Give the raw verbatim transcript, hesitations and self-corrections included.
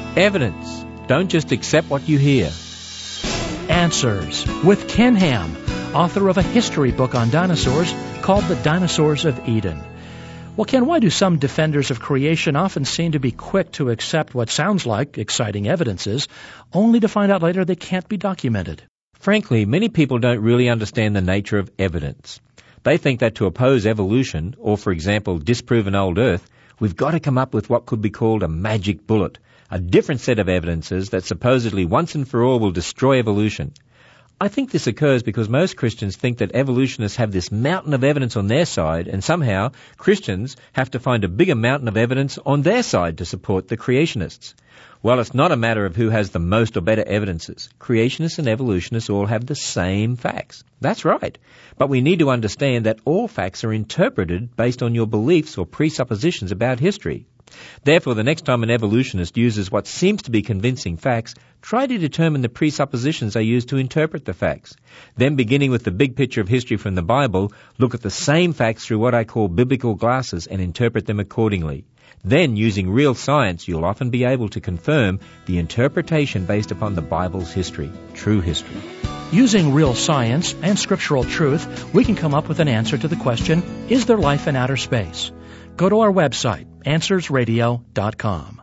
Evidence. Don't just accept what you hear. Answers with Ken Ham, author of a history book on dinosaurs called The Dinosaurs of Eden. Well, Ken, why do some defenders of creation often seem to be quick to accept what sounds like exciting evidences, only to find out later they can't be documented? Frankly, many people don't really understand the nature of evidence. They think that to oppose evolution, or for example, disprove an old Earth, we've got to come up with what could be called a magic bullet, a different set of evidences that supposedly once and for all will destroy evolution. I think this occurs because most Christians think that evolutionists have this mountain of evidence on their side, and somehow Christians have to find a bigger mountain of evidence on their side to support the creationists. Well, it's not a matter of who has the most or better evidences. Creationists and evolutionists all have the same facts. That's right. But we need to understand that all facts are interpreted based on your beliefs or presuppositions about history. Therefore, the next time an evolutionist uses what seems to be convincing facts, try to determine the presuppositions they use to interpret the facts. Then, beginning with the big picture of history from the Bible, look at the same facts through what I call biblical glasses and interpret them accordingly. Then, using real science, you'll often be able to confirm the interpretation based upon the Bible's history, true history. Using real science and scriptural truth, we can come up with an answer to the question, is there life in outer space? Go to our website, answers radio dot com.